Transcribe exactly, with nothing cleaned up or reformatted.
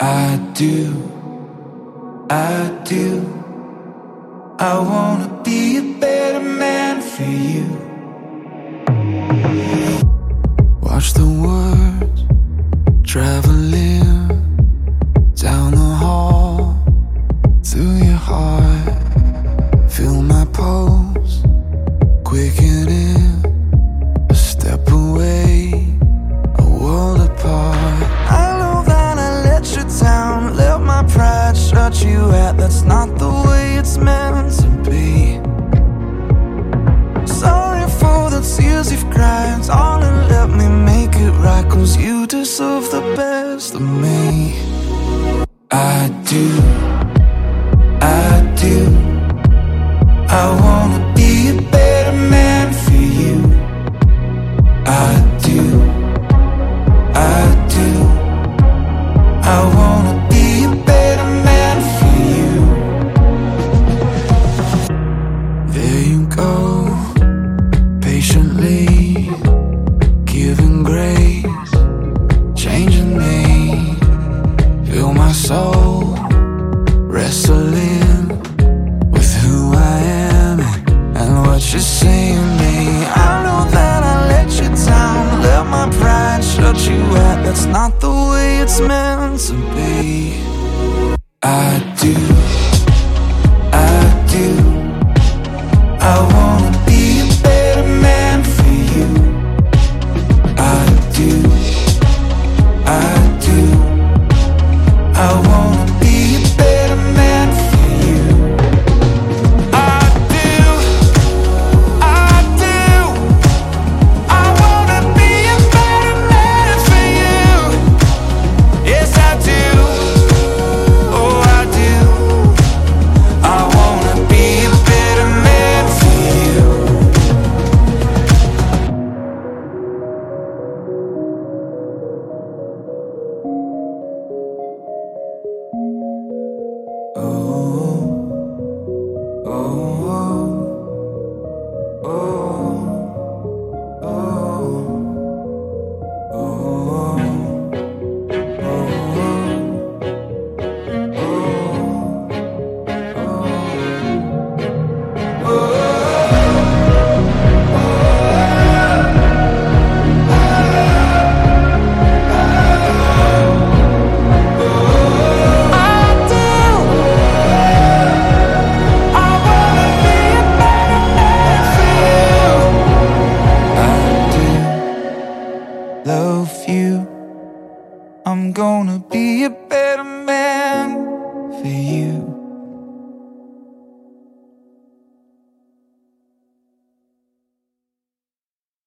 I do, I do. I wanna be a better man for you. Watch the words traveling down the hall to your heart. Feel my pulse quickening, a step away, a world apart. I know that I let you down, let my pride shut you out. That's not the way it's meant to be. Sorry for the tears you've cried, darling, let me make it right, 'cause you deserve the best of me. I do, I do. I wanna be a better man for you. I do, I do. I wanna be a better man for you. There you go, patiently giving grace, changing me. Feel my soul wrestling with who I am and what you're saying to me. I know that I let you down, let my pride shut you out. That's not the way it's meant to be.